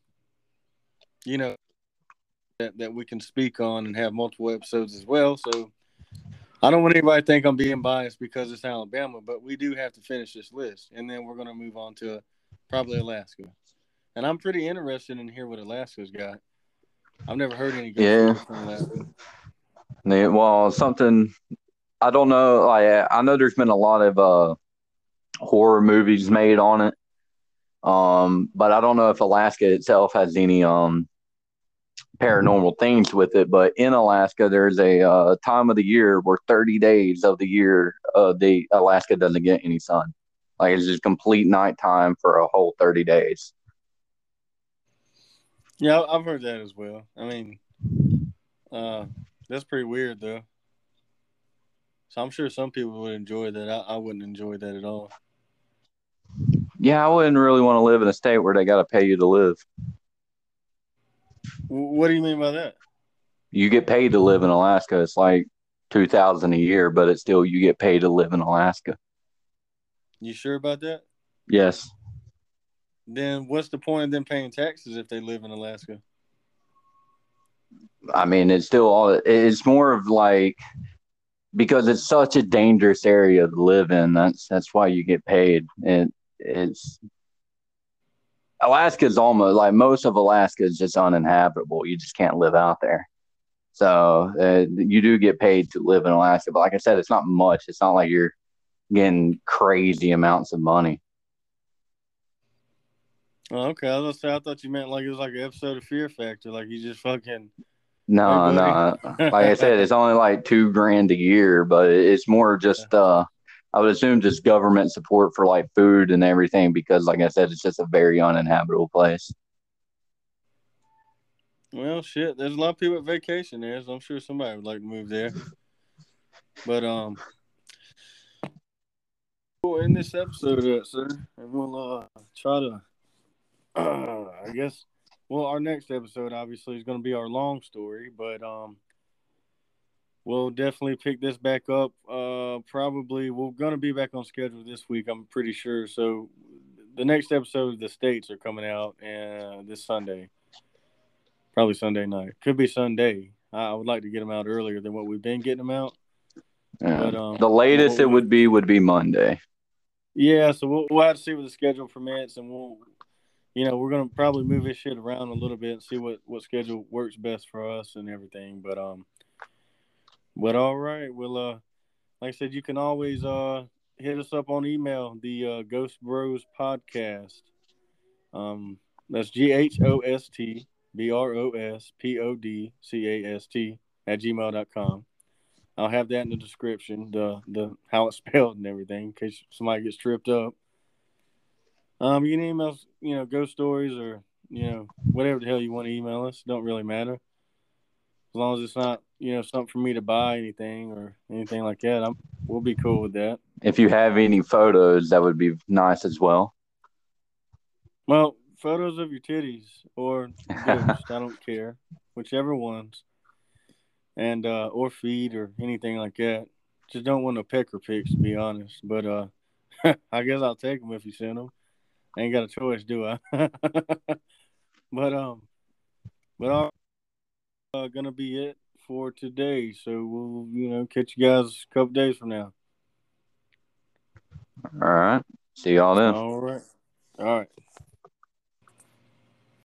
that we can speak on and have multiple episodes as well. So I don't want anybody to think I'm being biased because it's Alabama, but we do have to finish this list, and then we're going to move on to probably Alaska. And I'm pretty interested in hear what Alaska's got. I've never heard any ghost stories from Alaska. Well, something I don't know. Like I know there's been a lot of horror movies made on it, but I don't know if Alaska itself has any paranormal things with it. But in Alaska, there's a time of the year where 30 days of the year, the Alaska doesn't get any sun. Like it's just complete nighttime for a whole 30 days. Yeah, I've heard that as well. I mean, that's pretty weird though. So I'm sure some people would enjoy that. I wouldn't enjoy that at all. Yeah, I wouldn't really want to live in a state where they got to pay you to live. What do you mean by that? You get paid to live in Alaska. It's like $2,000 a year, but it's still you get paid to live in Alaska. You sure about that? Yes. Then what's the point of them paying taxes if they live in Alaska? I mean, it's more of like because it's such a dangerous area to live in. That's why you get paid. It's Alaska is almost like most of Alaska is just uninhabitable. You just can't live out there. So you do get paid to live in Alaska, but like I said, it's not much. It's not like you're getting crazy amounts of money. Oh, okay. I was gonna say I thought you meant like it was like an episode of Fear Factor, like you just fucking. No, no. Like I said, it's only like $2,000 a year, but it's more just I would assume just government support for like food and everything because, like I said, it's just a very uninhabitable place. Well, shit. There's a lot of people at vacation there, so I'm sure somebody would like to move there. But we'll end this episode, sir, and we'll try to. I guess. Well, our next episode obviously is going to be our long story, but we'll definitely pick this back up. Probably we're going to be back on schedule this week. I'm pretty sure. So the next episode, the states are coming out this Sunday. Probably Sunday night. Could be Sunday. I would like to get them out earlier than what we've been getting them out. Yeah. But the latest it would be Monday. Yeah, so we'll have to see what the schedule permits, and we're gonna probably move this shit around a little bit and see what schedule works best for us and everything. But all right. Well, like I said, you can always hit us up on email, the Ghost Bros Podcast. That's GHOSTBROSPODCAST at gmail.com. I'll have that in the description, the how it's spelled and everything, in case somebody gets tripped up. You can email us, ghost stories or whatever the hell you want to email us. Don't really matter, as long as it's not something for me to buy anything or anything like that. We'll be cool with that. If you have any photos, that would be nice as well. Well, photos of your titties or ghost, I don't care, whichever ones, and or feet or anything like that. Just don't want no pecker pics, to be honest. But I guess I'll take them if you send them. I ain't got a choice, do I? but all gonna be it for today. So we'll catch you guys a couple days from now. All right. See y'all then. All right.